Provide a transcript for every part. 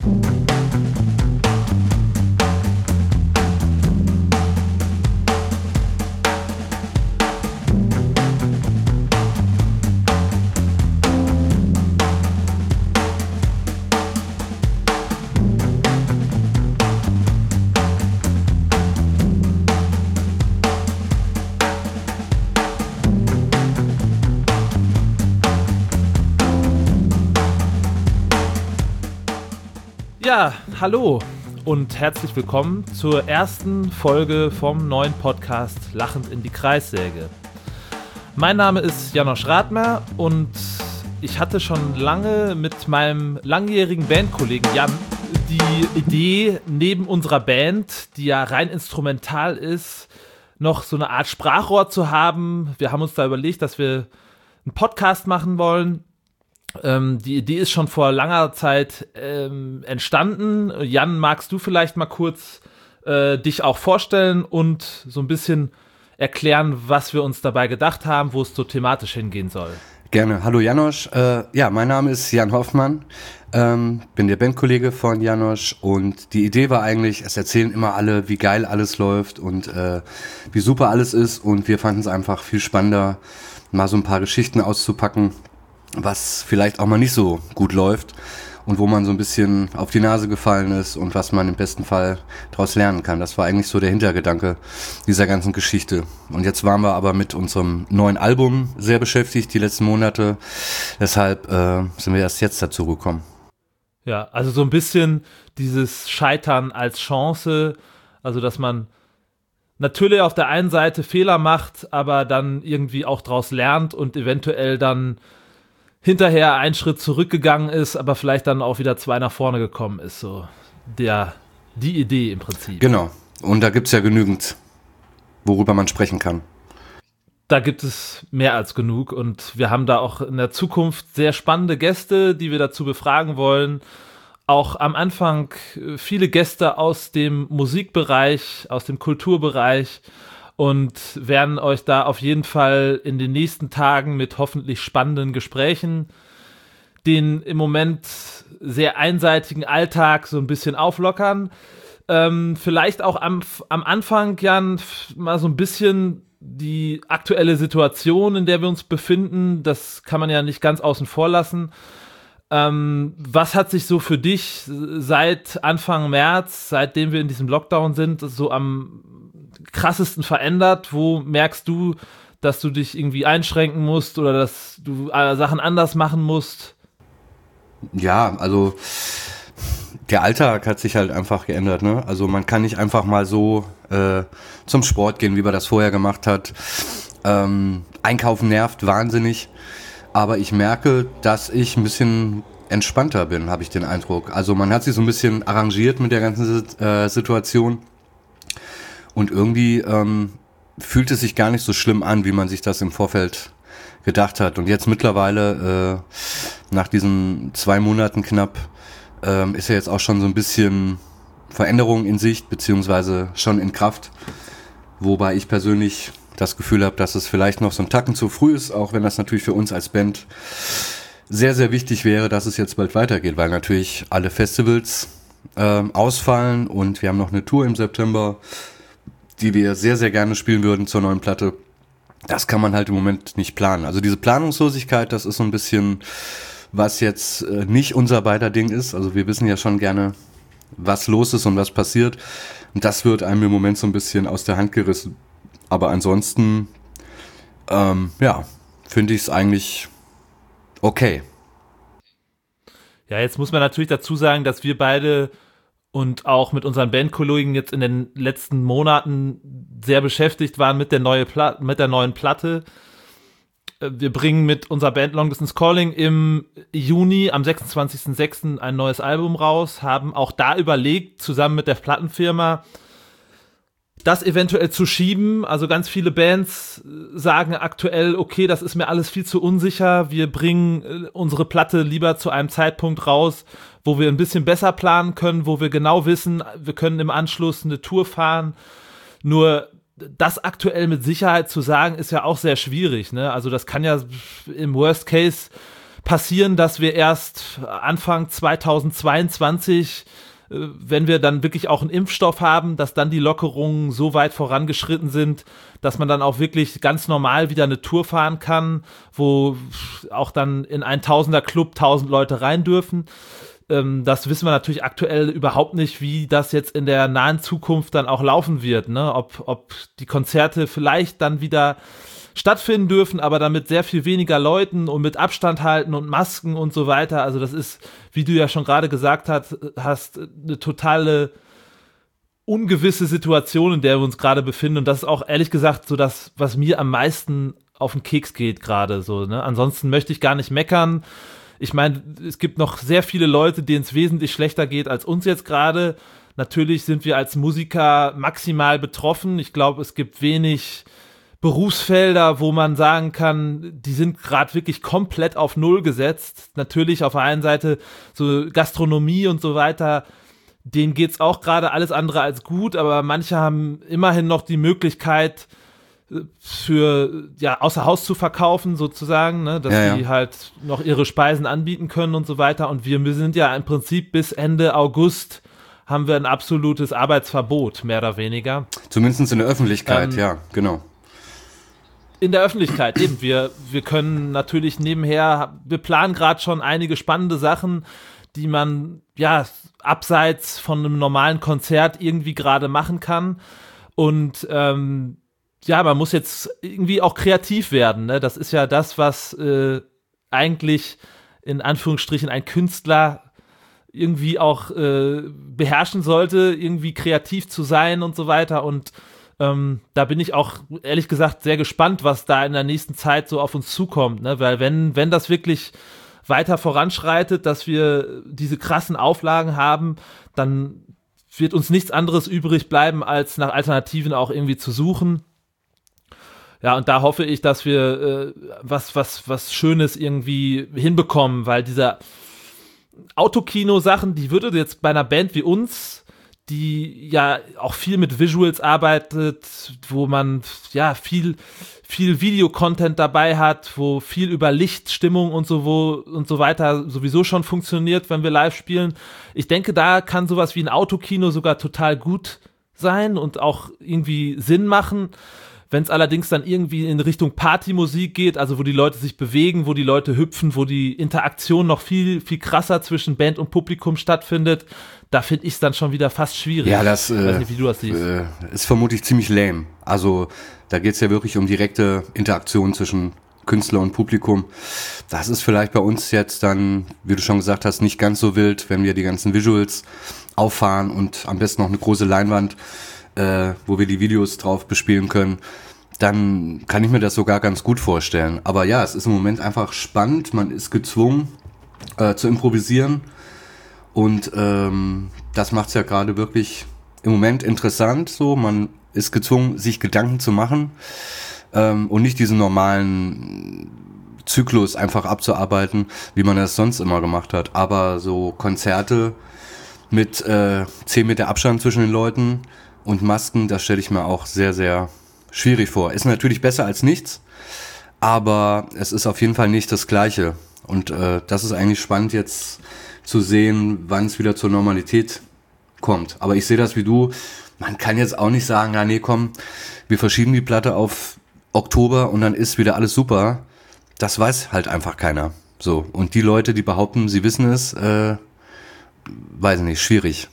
Ja, hallo und herzlich willkommen zur ersten Folge vom neuen Podcast Lachend in die Kreissäge. Mein Name ist Janosch Rathmer und ich hatte schon lange mit meinem langjährigen Bandkollegen Jan die Idee, neben unserer Band, die ja rein instrumental ist, noch so eine Art Sprachrohr zu haben. Wir haben uns da überlegt, dass wir einen Podcast machen wollen. Die Idee ist schon vor langer Zeit entstanden. Jan, magst du vielleicht mal kurz dich auch vorstellen und so ein bisschen erklären, was wir uns dabei gedacht haben, wo es so thematisch hingehen soll? Gerne. Hallo Janosch. Mein Name ist Jan Hoffmann, bin der Bandkollege von Janosch und die Idee war eigentlich, es erzählen immer alle, wie geil alles läuft und wie super alles ist und wir fanden es einfach viel spannender, mal so ein paar Geschichten auszupacken, was vielleicht auch mal nicht so gut läuft und wo man so ein bisschen auf die Nase gefallen ist und was man im besten Fall daraus lernen kann. Das war eigentlich so der Hintergedanke dieser ganzen Geschichte. Und jetzt waren wir aber mit unserem neuen Album sehr beschäftigt, die letzten Monate. Deshalb sind wir erst jetzt dazu gekommen. Ja, also so ein bisschen dieses Scheitern als Chance, also dass man natürlich auf der einen Seite Fehler macht, aber dann irgendwie auch daraus lernt und eventuell dann hinterher einen Schritt zurückgegangen ist, aber vielleicht dann auch wieder 2 nach vorne gekommen ist. So die Idee im Prinzip. Genau. Und da gibt's ja genügend, worüber man sprechen kann. Da gibt es mehr als genug und wir haben da auch in der Zukunft sehr spannende Gäste, die wir dazu befragen wollen. Auch am Anfang viele Gäste aus dem Musikbereich, aus dem Kulturbereich und werden euch da auf jeden Fall in den nächsten Tagen mit hoffentlich spannenden Gesprächen den im Moment sehr einseitigen Alltag so ein bisschen auflockern. Vielleicht auch am Anfang, Jan, mal so ein bisschen die aktuelle Situation, in der wir uns befinden, das kann man ja nicht ganz außen vor lassen. Was hat sich so für dich seit Anfang März, seitdem wir in diesem Lockdown sind, so am krassesten verändert? Wo merkst du, dass du dich irgendwie einschränken musst oder dass du Sachen anders machen musst? Ja, also der Alltag hat sich halt einfach geändert, ne? Also man kann nicht einfach mal so zum Sport gehen, wie man das vorher gemacht hat. Einkaufen nervt wahnsinnig, aber ich merke, dass ich ein bisschen entspannter bin, habe ich den Eindruck. Also man hat sich so ein bisschen arrangiert mit der ganzen Situation. Und irgendwie fühlt es sich gar nicht so schlimm an, wie man sich das im Vorfeld gedacht hat. Und jetzt mittlerweile, nach diesen 2 Monaten knapp, ist ja jetzt auch schon so ein bisschen Veränderung in Sicht, beziehungsweise schon in Kraft. Wobei ich persönlich das Gefühl habe, dass es vielleicht noch so ein Tacken zu früh ist, auch wenn das natürlich für uns als Band sehr, sehr wichtig wäre, dass es jetzt bald weitergeht, weil natürlich alle Festivals ausfallen und wir haben noch eine Tour im September, die wir sehr, sehr gerne spielen würden zur neuen Platte. Das kann man halt im Moment nicht planen. Also diese Planungslosigkeit, das ist so ein bisschen, was jetzt nicht unser beider Ding ist. Also wir wissen ja schon gerne, was los ist und was passiert. Und das wird einem im Moment so ein bisschen aus der Hand gerissen. Aber ansonsten, finde ich es eigentlich okay. Ja, jetzt muss man natürlich dazu sagen, dass wir beide und auch mit unseren Bandkollegen jetzt in den letzten Monaten sehr beschäftigt waren mit der neuen Platte. Wir bringen mit unserer Band Long Distance Calling im Juni, am 26.06. ein neues Album raus, haben auch da überlegt, zusammen mit der Plattenfirma, das eventuell zu schieben. Also ganz viele Bands sagen aktuell, okay, das ist mir alles viel zu unsicher, wir bringen unsere Platte lieber zu einem Zeitpunkt raus, wo wir ein bisschen besser planen können, wo wir genau wissen, wir können im Anschluss eine Tour fahren. Nur das aktuell mit Sicherheit zu sagen, ist ja auch sehr schwierig, ne? Also das kann ja im Worst Case passieren, dass wir erst Anfang 2022, wenn wir dann wirklich auch einen Impfstoff haben, dass dann die Lockerungen so weit vorangeschritten sind, dass man dann auch wirklich ganz normal wieder eine Tour fahren kann, wo auch dann in ein Tausender-Club 1000 Leute rein dürfen. Das wissen wir natürlich aktuell überhaupt nicht, wie das jetzt in der nahen Zukunft dann auch laufen wird, ne? Ob die Konzerte vielleicht dann wieder stattfinden dürfen, aber dann mit sehr viel weniger Leuten und mit Abstand halten und Masken und so weiter. Also das ist, wie du ja schon gerade gesagt hast, eine totale ungewisse Situation, in der wir uns gerade befinden. Und das ist auch ehrlich gesagt so das, was mir am meisten auf den Keks geht gerade so, ne? Ansonsten möchte ich gar nicht meckern. Ich meine, es gibt noch sehr viele Leute, denen es wesentlich schlechter geht als uns jetzt gerade. Natürlich sind wir als Musiker maximal betroffen. Ich glaube, es gibt wenig Berufsfelder, wo man sagen kann, die sind gerade wirklich komplett auf Null gesetzt. Natürlich auf der einen Seite so Gastronomie und so weiter, denen geht's auch gerade alles andere als gut, aber manche haben immerhin noch die Möglichkeit, für, ja, außer Haus zu verkaufen sozusagen, ne, dass die halt noch ihre Speisen anbieten können und so weiter. Und wir sind ja im Prinzip bis Ende August haben wir ein absolutes Arbeitsverbot, mehr oder weniger. Zumindest in der Öffentlichkeit, ja, genau. In der Öffentlichkeit, eben. Wir können natürlich nebenher, wir planen gerade schon einige spannende Sachen, die man, ja, abseits von einem normalen Konzert irgendwie gerade machen kann. Und, ja, man muss jetzt irgendwie auch kreativ werden, ne? Das ist ja das, was eigentlich in Anführungsstrichen ein Künstler irgendwie auch beherrschen sollte, irgendwie kreativ zu sein und so weiter. Und da bin ich auch ehrlich gesagt sehr gespannt, was da in der nächsten Zeit so auf uns zukommt, ne? Weil wenn das wirklich weiter voranschreitet, dass wir diese krassen Auflagen haben, dann wird uns nichts anderes übrig bleiben, als nach Alternativen auch irgendwie zu suchen. Ja, und da hoffe ich, dass wir was Schönes irgendwie hinbekommen, weil diese Autokino-Sachen, die würde jetzt bei einer Band wie uns, die ja auch viel mit Visuals arbeitet, wo man ja viel Videocontent dabei hat, wo viel über Licht, Stimmung und so weiter sowieso schon funktioniert, wenn wir live spielen. Ich denke, da kann sowas wie ein Autokino sogar total gut sein und auch irgendwie Sinn machen. Wenn es allerdings dann irgendwie in Richtung Partymusik geht, also wo die Leute sich bewegen, wo die Leute hüpfen, wo die Interaktion noch viel, viel krasser zwischen Band und Publikum stattfindet, da finde ich es dann schon wieder fast schwierig. Ja, das ich weiß nicht, wie du das siehst. Ist vermutlich ziemlich lame. Also da geht es ja wirklich um direkte Interaktion zwischen Künstler und Publikum. Das ist vielleicht bei uns jetzt dann, wie du schon gesagt hast, nicht ganz so wild, wenn wir die ganzen Visuals auffahren und am besten noch eine große Leinwand, wo wir die Videos drauf bespielen können, dann kann ich mir das sogar ganz gut vorstellen. Aber ja, es ist im Moment einfach spannend, man ist gezwungen zu improvisieren und das macht es ja gerade wirklich im Moment interessant, so, man ist gezwungen, sich Gedanken zu machen und nicht diesen normalen Zyklus einfach abzuarbeiten, wie man das sonst immer gemacht hat. Aber so Konzerte mit 10 Meter Abstand zwischen den Leuten und Masken, das stelle ich mir auch sehr, sehr schwierig vor. Ist natürlich besser als nichts, aber es ist auf jeden Fall nicht das Gleiche. Und das ist eigentlich spannend jetzt zu sehen, wann es wieder zur Normalität kommt. Aber ich sehe das wie du, man kann jetzt auch nicht sagen, ja nee, komm, wir verschieben die Platte auf Oktober und dann ist wieder alles super. Das weiß halt einfach keiner. So, und die Leute, die behaupten, sie wissen es, weiß ich nicht, schwierig.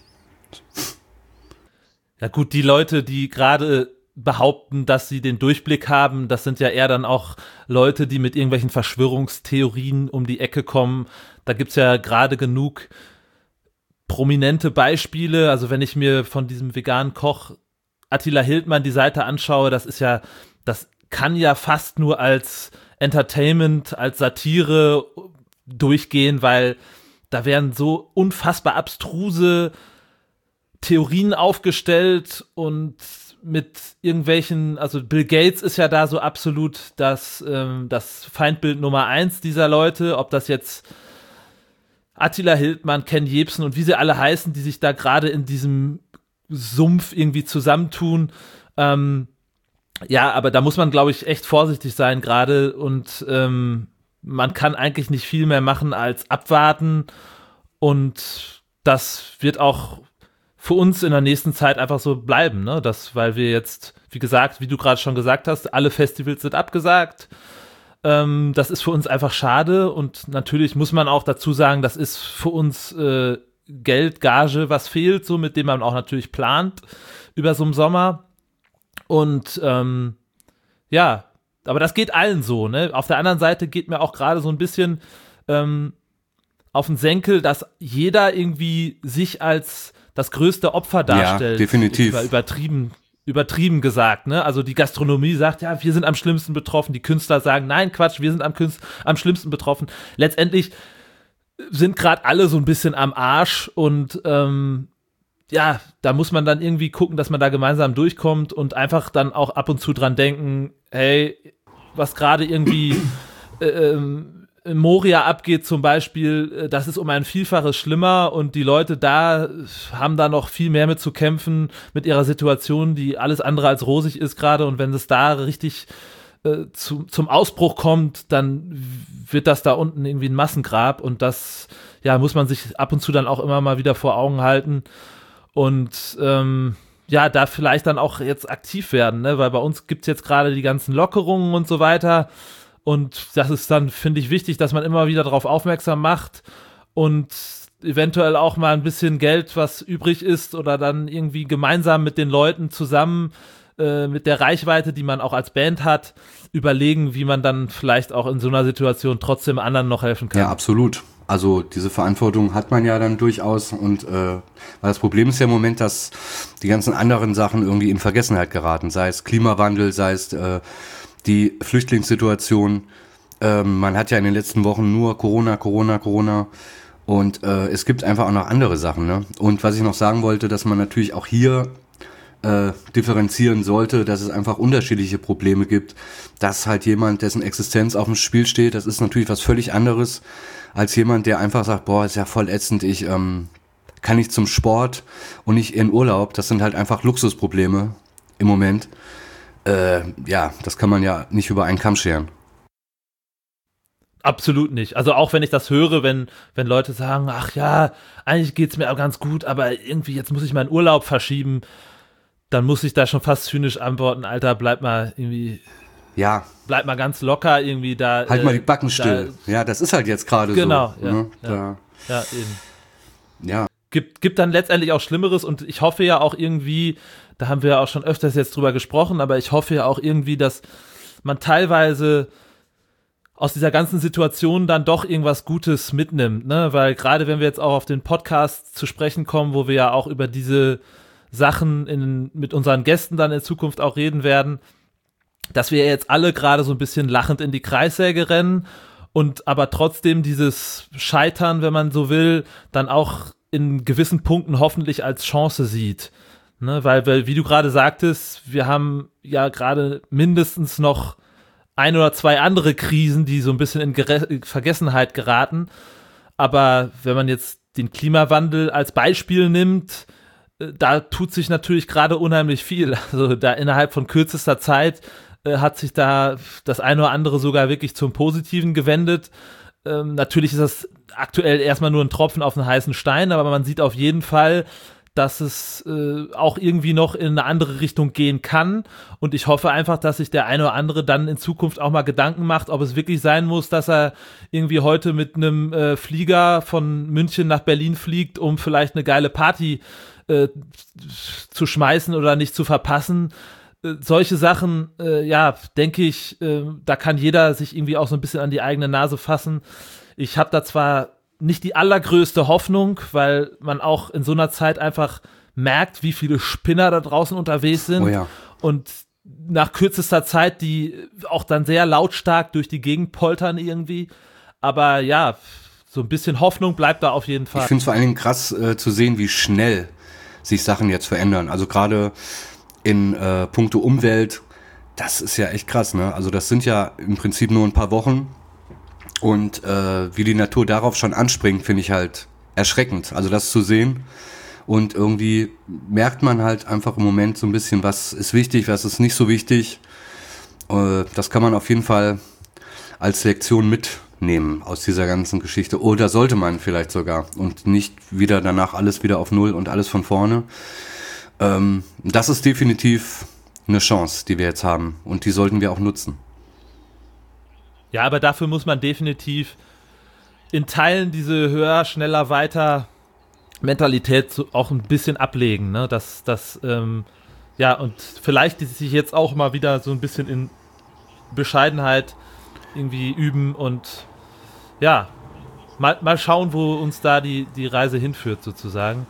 Ja gut, die Leute, die gerade behaupten, dass sie den Durchblick haben, das sind ja eher dann auch Leute, die mit irgendwelchen Verschwörungstheorien um die Ecke kommen. Da gibt's ja gerade genug prominente Beispiele. Also wenn ich mir von diesem veganen Koch Attila Hildmann die Seite anschaue, das kann ja fast nur als Entertainment, als Satire durchgehen, weil da werden so unfassbar abstruse Theorien aufgestellt und mit irgendwelchen, also Bill Gates ist ja da so absolut das Feindbild Nummer 1 dieser Leute, ob das jetzt Attila Hildmann, Ken Jebsen und wie sie alle heißen, die sich da gerade in diesem Sumpf irgendwie zusammentun. Ja, aber da muss man, glaube ich, echt vorsichtig sein gerade und man kann eigentlich nicht viel mehr machen als abwarten und das wird auch für uns in der nächsten Zeit einfach so bleiben, ne? Weil wir jetzt, wie gesagt, wie du gerade schon gesagt hast, alle Festivals sind abgesagt. Das ist für uns einfach schade und natürlich muss man auch dazu sagen, das ist für uns Geld, Gage, was fehlt, so mit dem man auch natürlich plant über so einen Sommer. Und ja, aber das geht allen so, ne? Auf der anderen Seite geht mir auch gerade so ein bisschen auf den Senkel, dass jeder irgendwie sich als das größte Opfer darstellt. Ja, definitiv. Übertrieben gesagt, ne? Also die Gastronomie sagt, ja, wir sind am schlimmsten betroffen. Die Künstler sagen, nein, Quatsch, wir sind am schlimmsten betroffen. Letztendlich sind gerade alle so ein bisschen am Arsch und ja, da muss man dann irgendwie gucken, dass man da gemeinsam durchkommt und einfach dann auch ab und zu dran denken, hey, was gerade irgendwie in Moria abgeht zum Beispiel, das ist um ein Vielfaches schlimmer und die Leute da haben da noch viel mehr mit zu kämpfen mit ihrer Situation, die alles andere als rosig ist gerade und wenn es da richtig zum Ausbruch kommt, dann wird das da unten irgendwie ein Massengrab und das, ja, muss man sich ab und zu dann auch immer mal wieder vor Augen halten und ja, da vielleicht dann auch jetzt aktiv werden, ne? Weil bei uns gibt es jetzt gerade die ganzen Lockerungen und so weiter. Und das ist dann, finde ich, wichtig, dass man immer wieder darauf aufmerksam macht und eventuell auch mal ein bisschen Geld, was übrig ist oder dann irgendwie gemeinsam mit den Leuten zusammen mit der Reichweite, die man auch als Band hat, überlegen, wie man dann vielleicht auch in so einer Situation trotzdem anderen noch helfen kann. Ja, absolut. Also diese Verantwortung hat man ja dann durchaus und weil das Problem ist ja im Moment, dass die ganzen anderen Sachen irgendwie in Vergessenheit geraten, sei es Klimawandel, sei es die Flüchtlingssituation, man hat ja in den letzten Wochen nur Corona und es gibt einfach auch noch andere Sachen, ne? Und was ich noch sagen wollte, dass man natürlich auch hier differenzieren sollte, dass es einfach unterschiedliche Probleme gibt, dass halt jemand, dessen Existenz auf dem Spiel steht, das ist natürlich was völlig anderes als jemand, der einfach sagt, boah, ist ja voll ätzend, ich kann nicht zum Sport und nicht in Urlaub, das sind halt einfach Luxusprobleme im Moment. Ja, das kann man ja nicht über einen Kamm scheren. Absolut nicht. Also auch wenn ich das höre, wenn Leute sagen, ach ja, eigentlich geht's mir auch ganz gut, aber irgendwie jetzt muss ich meinen Urlaub verschieben, dann muss ich da schon fast zynisch antworten, Alter, bleib mal ganz locker irgendwie da. Halt mal die Backen still. Ja, das ist halt jetzt gerade so. Genau, ja, ne? Ja, eben. Ja. Gibt dann letztendlich auch Schlimmeres und ich hoffe ja auch irgendwie, da haben wir ja auch schon öfters jetzt drüber gesprochen, aber ich hoffe ja auch irgendwie, dass man teilweise aus dieser ganzen Situation dann doch irgendwas Gutes mitnimmt, ne? Weil gerade wenn wir jetzt auch auf den Podcast zu sprechen kommen, wo wir ja auch über diese Sachen mit unseren Gästen dann in Zukunft auch reden werden, dass wir jetzt alle gerade so ein bisschen lachend in die Kreissäge rennen und aber trotzdem dieses Scheitern, wenn man so will, dann auch in gewissen Punkten hoffentlich als Chance sieht. Ne, weil, wie du gerade sagtest, wir haben ja gerade mindestens noch ein oder zwei andere Krisen, die so ein bisschen in Vergessenheit geraten. Aber wenn man jetzt den Klimawandel als Beispiel nimmt, da tut sich natürlich gerade unheimlich viel. Also da innerhalb von kürzester Zeit hat sich da das eine oder andere sogar wirklich zum Positiven gewendet. Natürlich ist das aktuell erstmal nur ein Tropfen auf einen heißen Stein, aber man sieht auf jeden Fall, dass es auch irgendwie noch in eine andere Richtung gehen kann und ich hoffe einfach, dass sich der eine oder andere dann in Zukunft auch mal Gedanken macht, ob es wirklich sein muss, dass er irgendwie heute mit einem Flieger von München nach Berlin fliegt, um vielleicht eine geile Party zu schmeißen oder nicht zu verpassen. Solche Sachen, ja, denke ich, da kann jeder sich irgendwie auch so ein bisschen an die eigene Nase fassen. Ich habe da zwar nicht die allergrößte Hoffnung, weil man auch in so einer Zeit einfach merkt, wie viele Spinner da draußen unterwegs sind. Oh ja. Und nach kürzester Zeit, die auch dann sehr lautstark durch die Gegend poltern irgendwie. Aber ja, so ein bisschen Hoffnung bleibt da auf jeden Fall. Ich finde es vor allen Dingen krass zu sehen, wie schnell sich Sachen jetzt verändern. Also gerade in puncto Umwelt, das ist ja echt krass, ne? Also das sind ja im Prinzip nur ein paar Wochen. Und wie die Natur darauf schon anspringt, finde ich halt erschreckend. Also das zu sehen und irgendwie merkt man halt einfach im Moment so ein bisschen, was ist wichtig, was ist nicht so wichtig. Das kann man auf jeden Fall als Lektion nehmen aus dieser ganzen Geschichte. Oder sollte man vielleicht sogar und nicht wieder danach alles wieder auf Null und alles von vorne. Das ist definitiv eine Chance, die wir jetzt haben und die sollten wir auch nutzen. Ja, aber dafür muss man definitiv in Teilen diese höher, schneller, weiter Mentalität auch ein bisschen ablegen, ne? Ja, und vielleicht sich jetzt auch mal wieder so ein bisschen in Bescheidenheit irgendwie üben und ja, mal schauen, wo uns da die Reise hinführt, sozusagen.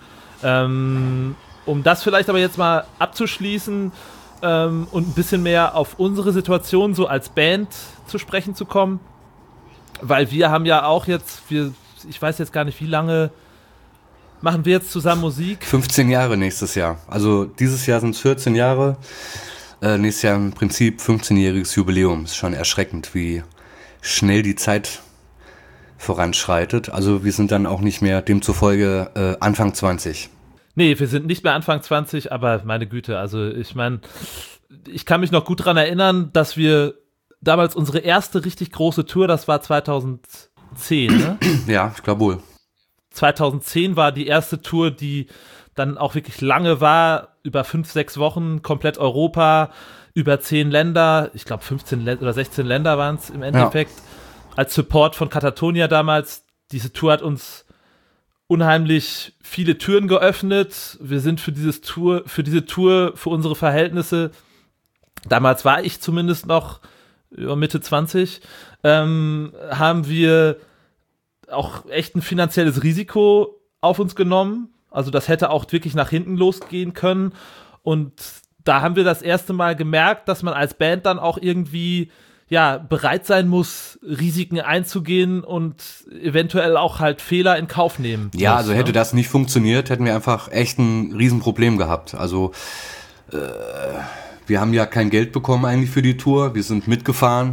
Um das vielleicht aber jetzt mal abzuschließen und ein bisschen mehr auf unsere Situation so als Band zu sprechen zu kommen, weil wir haben ja auch jetzt, ich weiß jetzt gar nicht, wie lange machen wir jetzt zusammen Musik? 15 Jahre nächstes Jahr. Also dieses Jahr sind es 14 Jahre. Nächstes Jahr im Prinzip 15-jähriges Jubiläum. Ist schon erschreckend, wie schnell die Zeit voranschreitet. Also wir sind dann auch nicht mehr demzufolge Anfang 20. Nee, wir sind nicht mehr Anfang 20, aber meine Güte, also ich meine, ich kann mich noch gut daran erinnern, dass wir damals unsere erste richtig große Tour, das war 2010, ne? Ja, ich glaube wohl. 2010 war die erste Tour, die dann auch wirklich lange war, über 5, 6 Wochen, komplett Europa, über 10 Länder, ich glaube 15 oder 16 Länder waren es im Endeffekt, als Support von Katatonia damals. Diese Tour hat uns unheimlich viele Türen geöffnet. Wir sind für diese Tour, für unsere Verhältnisse, damals war ich zumindest noch Mitte 20, haben wir auch echt ein finanzielles Risiko auf uns genommen. Also das hätte auch wirklich nach hinten losgehen können. Und da haben wir das erste Mal gemerkt, dass man als Band dann auch irgendwie bereit sein muss, Risiken einzugehen und eventuell auch halt Fehler in Kauf nehmen. Ja, also hätte das nicht funktioniert, hätten wir einfach echt ein Riesenproblem gehabt. Also wir haben ja kein Geld bekommen eigentlich für die Tour. Wir sind mitgefahren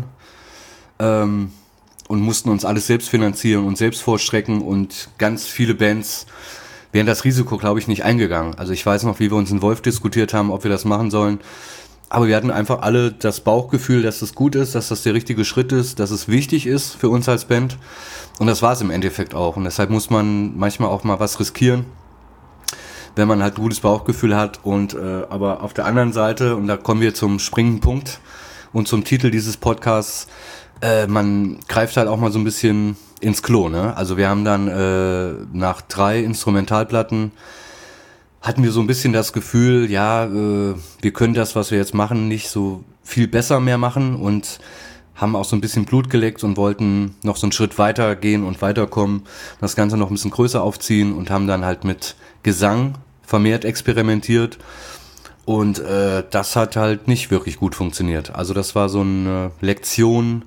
und mussten uns alles selbst finanzieren und selbst vorstrecken und ganz viele Bands wären das Risiko, glaube ich, nicht eingegangen. Also ich weiß noch, wie wir uns in Wolf diskutiert haben, ob wir das machen sollen. Aber wir hatten einfach alle das Bauchgefühl, dass das gut ist, dass das der richtige Schritt ist, dass es wichtig ist für uns als Band. Und das war es im Endeffekt auch. Und deshalb muss man manchmal auch mal was riskieren, wenn man halt ein gutes Bauchgefühl hat. Und aber auf der anderen Seite, und da kommen wir zum springenden Punkt und zum Titel dieses Podcasts, man greift halt auch mal so ein bisschen ins Klo, ne? Also wir haben dann nach 3 Instrumentalplatten hatten wir so ein bisschen das Gefühl, wir können das, was wir jetzt machen, nicht so viel besser mehr machen und haben auch so ein bisschen Blut geleckt und wollten noch so einen Schritt weiter gehen und weiterkommen, das Ganze noch ein bisschen größer aufziehen und haben dann halt mit Gesang vermehrt experimentiert. Und das hat halt nicht wirklich gut funktioniert. Also das war so eine Lektion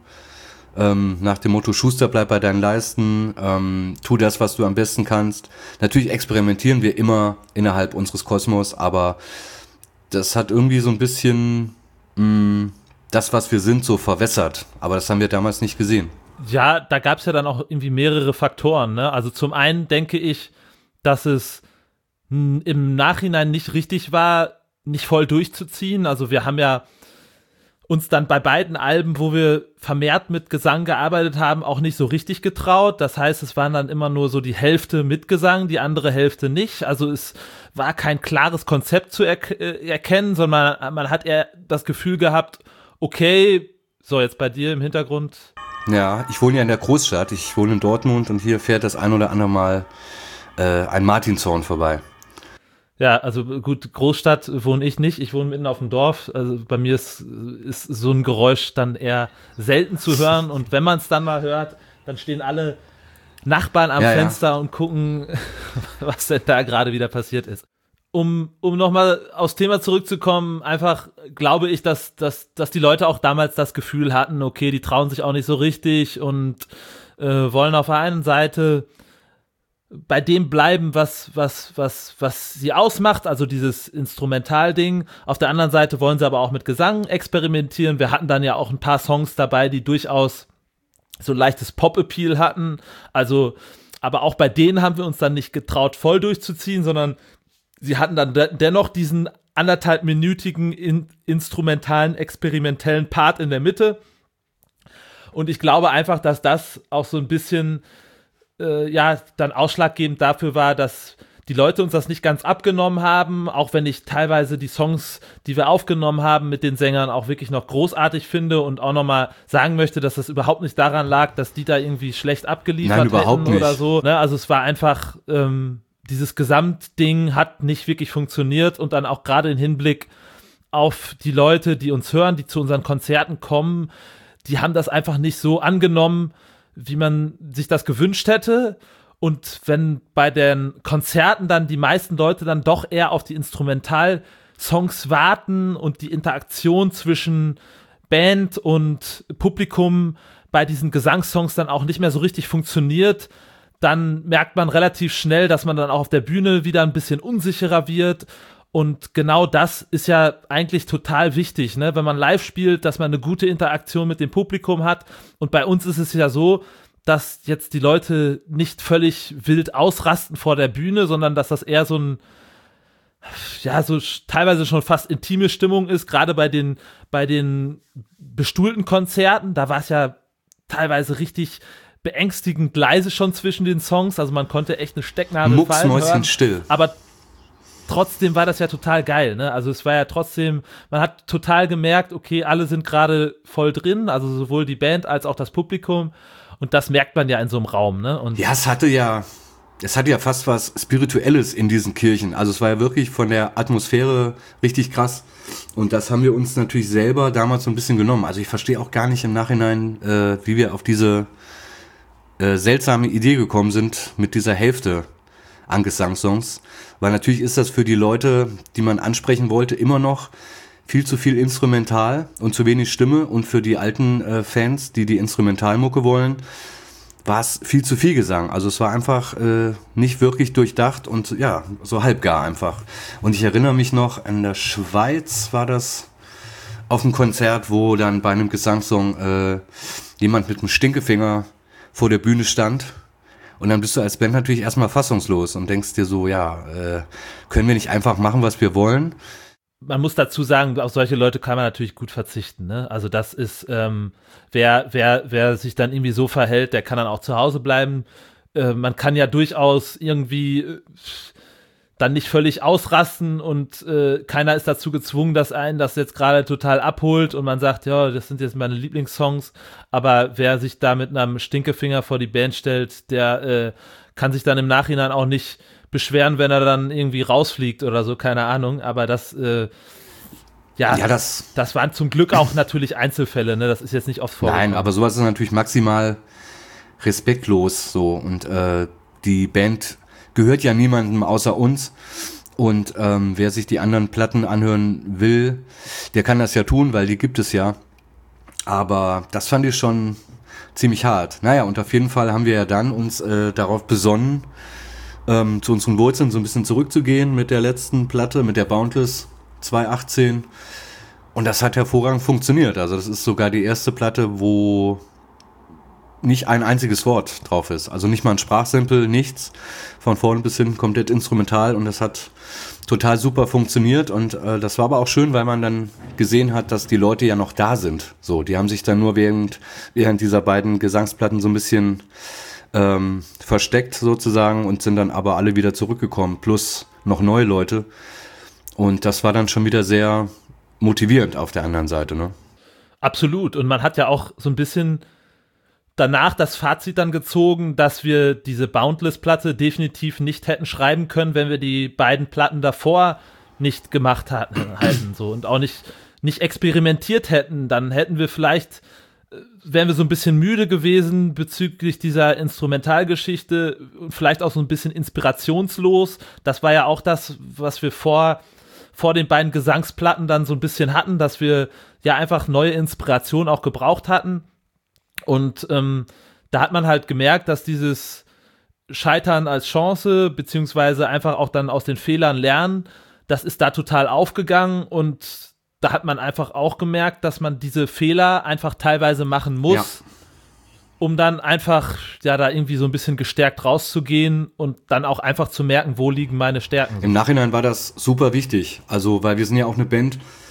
nach dem Motto, Schuster, bleib bei deinen Leisten, tu das, was du am besten kannst. Natürlich experimentieren wir immer innerhalb unseres Kosmos, aber das hat irgendwie so ein bisschen das, was wir sind, so verwässert. Aber das haben wir damals nicht gesehen. Ja, da gab es ja dann auch irgendwie mehrere Faktoren, ne? Also zum einen denke ich, dass es im Nachhinein nicht richtig war, nicht voll durchzuziehen. Also wir haben ja uns dann bei beiden Alben, wo wir vermehrt mit Gesang gearbeitet haben, auch nicht so richtig getraut. Das heißt, es waren dann immer nur so die Hälfte mit Gesang, die andere Hälfte nicht. Also es war kein klares Konzept zu erkennen, sondern man hat eher das Gefühl gehabt, okay, so jetzt bei dir im Hintergrund. Ja, ich wohne ja in der Großstadt, ich wohne in Dortmund und hier fährt das ein oder andere Mal ein Martinshorn vorbei. Ja, also gut, Großstadt wohne ich nicht, ich wohne mitten auf dem Dorf, also bei mir ist so ein Geräusch dann eher selten zu hören und wenn man es dann mal hört, dann stehen alle Nachbarn am Fenster und gucken, was denn da gerade wieder passiert ist. Um nochmal aufs Thema zurückzukommen, einfach glaube ich, dass die Leute auch damals das Gefühl hatten, okay, die trauen sich auch nicht so richtig und wollen auf der einen Seite bei dem bleiben, was sie ausmacht, also dieses Instrumentalding. Auf der anderen Seite wollen sie aber auch mit Gesang experimentieren. Wir hatten dann ja auch ein paar Songs dabei, die durchaus so ein leichtes Pop-Appeal hatten. Also, aber auch bei denen haben wir uns dann nicht getraut, voll durchzuziehen, sondern sie hatten dann dennoch diesen 1,5-minütigen instrumentalen, experimentellen Part in der Mitte. Und ich glaube einfach, dass das auch so ein bisschen dann ausschlaggebend dafür war, dass die Leute uns das nicht ganz abgenommen haben, auch wenn ich teilweise die Songs, die wir aufgenommen haben mit den Sängern auch wirklich noch großartig finde und auch nochmal sagen möchte, dass das überhaupt nicht daran lag, dass die da irgendwie schlecht abgeliefert hätten oder so. Ne? Also es war einfach, dieses Gesamtding hat nicht wirklich funktioniert und dann auch gerade im Hinblick auf die Leute, die uns hören, die zu unseren Konzerten kommen, die haben das einfach nicht so angenommen, wie man sich das gewünscht hätte. Und wenn bei den Konzerten dann die meisten Leute dann doch eher auf die Instrumentalsongs warten und die Interaktion zwischen Band und Publikum bei diesen Gesangssongs dann auch nicht mehr so richtig funktioniert, dann merkt man relativ schnell, dass man dann auch auf der Bühne wieder ein bisschen unsicherer wird. Und genau das ist ja eigentlich total wichtig, ne? Wenn man live spielt, dass man eine gute Interaktion mit dem Publikum hat. Und bei uns ist es ja so, dass jetzt die Leute nicht völlig wild ausrasten vor der Bühne, sondern dass das eher so teilweise schon fast intime Stimmung ist, gerade bei den bestuhlten Konzerten. Da war es ja teilweise richtig beängstigend leise schon zwischen den Songs. Also man konnte echt eine Stecknadel fallen hören. Still. Aber trotzdem war das ja total geil, ne? Also es war ja trotzdem, man hat total gemerkt, okay, alle sind gerade voll drin, also sowohl die Band als auch das Publikum. Und das merkt man ja in so einem Raum, ne? Und ja, es hatte ja fast was Spirituelles in diesen Kirchen. Also es war ja wirklich von der Atmosphäre richtig krass. Und das haben wir uns natürlich selber damals so ein bisschen genommen. Also ich verstehe auch gar nicht im Nachhinein, wie wir auf diese seltsame Idee gekommen sind mit dieser Hälfte an Gesangssongs. Weil natürlich ist das für die Leute, die man ansprechen wollte, immer noch viel zu viel Instrumental und zu wenig Stimme. Und für die alten Fans, die Instrumentalmucke wollen, war es viel zu viel Gesang. Also es war einfach nicht wirklich durchdacht und ja, so halbgar einfach. Und ich erinnere mich noch, in der Schweiz war das auf einem Konzert, wo dann bei einem Gesangssong jemand mit einem Stinkefinger vor der Bühne stand. Und dann bist du als Band natürlich erstmal fassungslos und denkst dir so, ja, können wir nicht einfach machen, was wir wollen? Man muss dazu sagen, auf solche Leute kann man natürlich gut verzichten, ne? Also das ist, wer sich dann irgendwie so verhält, der kann dann auch zu Hause bleiben. Man kann ja durchaus irgendwie dann nicht völlig ausrasten und keiner ist dazu gezwungen, dass einen das jetzt gerade total abholt und man sagt, ja, das sind jetzt meine Lieblingssongs, aber wer sich da mit einem Stinkefinger vor die Band stellt, der kann sich dann im Nachhinein auch nicht beschweren, wenn er dann irgendwie rausfliegt oder so, keine Ahnung, aber das waren zum Glück auch natürlich Einzelfälle, ne? Das ist jetzt nicht oft vorgekommen. Nein, aber sowas ist natürlich maximal respektlos so und die Band gehört ja niemandem außer uns und wer sich die anderen Platten anhören will, der kann das ja tun, weil die gibt es ja, aber das fand ich schon ziemlich hart. Naja, und auf jeden Fall haben wir ja dann uns darauf besonnen, zu unseren Wurzeln so ein bisschen zurückzugehen mit der letzten Platte, mit der Boundless 2018. Und das hat hervorragend funktioniert. Also das ist sogar die erste Platte, wo nicht ein einziges Wort drauf ist. Also nicht mal ein Sprachsample, nichts. Von vorne bis hinten komplett instrumental und das hat total super funktioniert. Und das war aber auch schön, weil man dann gesehen hat, dass die Leute ja noch da sind. So, die haben sich dann nur während dieser beiden Gesangsplatten so ein bisschen versteckt sozusagen und sind dann aber alle wieder zurückgekommen, plus noch neue Leute. Und das war dann schon wieder sehr motivierend auf der anderen Seite, ne? Absolut. Und man hat ja auch so ein bisschen danach das Fazit dann gezogen, dass wir diese Boundless-Platte definitiv nicht hätten schreiben können, wenn wir die beiden Platten davor nicht gemacht halten so und auch nicht experimentiert hätten. Dann hätten wir vielleicht wären wir so ein bisschen müde gewesen bezüglich dieser Instrumentalgeschichte und vielleicht auch so ein bisschen inspirationslos. Das war ja auch das, was wir vor den beiden Gesangsplatten dann so ein bisschen hatten, dass wir ja einfach neue Inspiration auch gebraucht hatten. Und da hat man halt gemerkt, dass dieses Scheitern als Chance, beziehungsweise einfach auch dann aus den Fehlern lernen, das ist da total aufgegangen und da hat man einfach auch gemerkt, dass man diese Fehler einfach teilweise machen muss, um dann einfach ja da irgendwie so ein bisschen gestärkt rauszugehen und dann auch einfach zu merken, wo liegen meine Stärken. Im Nachhinein war das super wichtig, also weil wir sind ja auch eine Band,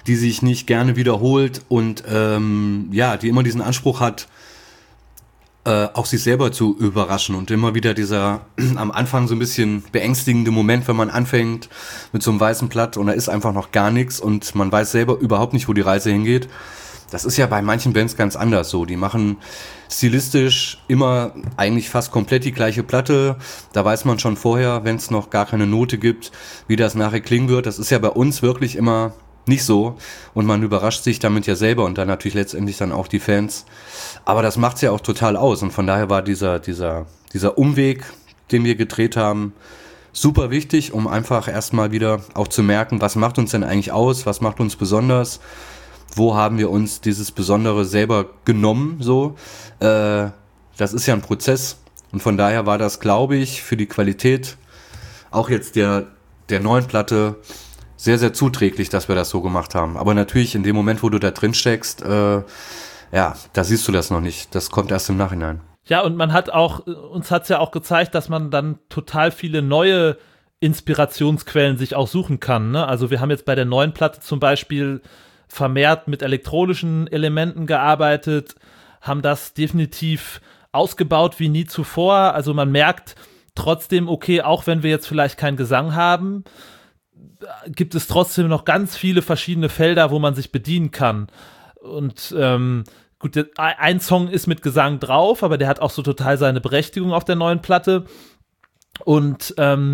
die sich nicht gerne wiederholt und die immer diesen Anspruch hat, auch sich selber zu überraschen und immer wieder dieser am Anfang so ein bisschen beängstigende Moment, wenn man anfängt mit so einem weißen Blatt und da ist einfach noch gar nichts und man weiß selber überhaupt nicht, wo die Reise hingeht. Das ist ja bei manchen Bands ganz anders so. Die machen stilistisch immer eigentlich fast komplett die gleiche Platte. Da weiß man schon vorher, wenn es noch gar keine Note gibt, wie das nachher klingen wird. Das ist ja bei uns wirklich immer nicht so und man überrascht sich damit ja selber und dann natürlich letztendlich dann auch die Fans. Aber das macht's ja auch total aus und von daher war dieser Umweg, den wir gedreht haben, super wichtig, um einfach erstmal wieder auch zu merken, was macht uns denn eigentlich aus, was macht uns besonders, wo haben wir uns dieses Besondere selber genommen, so. Das ist ja ein Prozess und von daher war das, glaube ich, für die Qualität auch jetzt der neuen Platte sehr, sehr zuträglich, dass wir das so gemacht haben. Aber natürlich in dem Moment, wo du da drin steckst, da siehst du das noch nicht. Das kommt erst im Nachhinein. Ja, und uns hat es ja auch gezeigt, dass man dann total viele neue Inspirationsquellen sich auch suchen kann, ne? Also wir haben jetzt bei der neuen Platte zum Beispiel vermehrt mit elektronischen Elementen gearbeitet, haben das definitiv ausgebaut wie nie zuvor. Also man merkt trotzdem, okay, auch wenn wir jetzt vielleicht keinen Gesang haben, gibt es trotzdem noch ganz viele verschiedene Felder, wo man sich bedienen kann. Und gut, ein Song ist mit Gesang drauf, aber der hat auch so total seine Berechtigung auf der neuen Platte. Und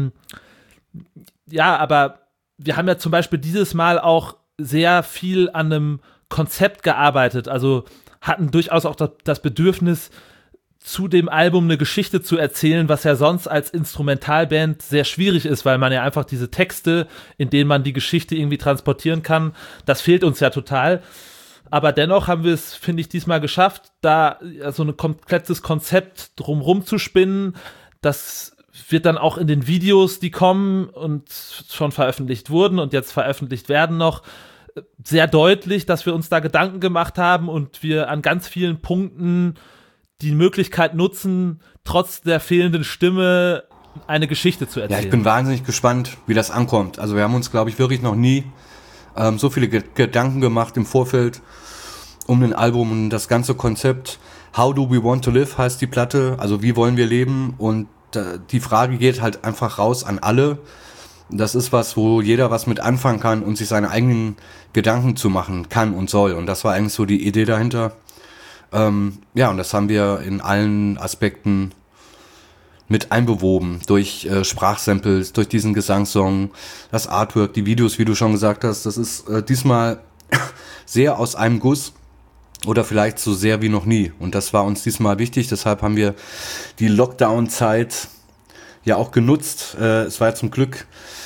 aber wir haben ja zum Beispiel dieses Mal auch sehr viel an einem Konzept gearbeitet, also hatten durchaus auch das Bedürfnis, zu dem Album eine Geschichte zu erzählen, was ja sonst als Instrumentalband sehr schwierig ist, weil man ja einfach diese Texte, in denen man die Geschichte irgendwie transportieren kann, das fehlt uns ja total. Aber dennoch haben wir es, finde ich, diesmal geschafft, da so ein komplettes Konzept drumrum zu spinnen. Das wird dann auch in den Videos, die kommen und schon veröffentlicht wurden und jetzt veröffentlicht werden noch, sehr deutlich, dass wir uns da Gedanken gemacht haben und wir an ganz vielen Punkten die Möglichkeit nutzen, trotz der fehlenden Stimme eine Geschichte zu erzählen. Ja, ich bin wahnsinnig gespannt, wie das ankommt. Also wir haben uns, glaube ich, wirklich noch nie so viele Gedanken gemacht im Vorfeld um ein Album und das ganze Konzept. How do we want to live heißt die Platte, also wie wollen wir leben? Und die Frage geht halt einfach raus an alle. Das ist was, wo jeder was mit anfangen kann und sich seine eigenen Gedanken zu machen kann und soll. Und das war eigentlich so die Idee dahinter. Und das haben wir in allen Aspekten mit einbewoben, durch Sprachsamples, durch diesen Gesangssong, das Artwork, die Videos, wie du schon gesagt hast. Das ist diesmal sehr aus einem Guss oder vielleicht so sehr wie noch nie. Und das war uns diesmal wichtig, deshalb haben wir die Lockdown-Zeit ja auch genutzt. Es war ja zum Glück,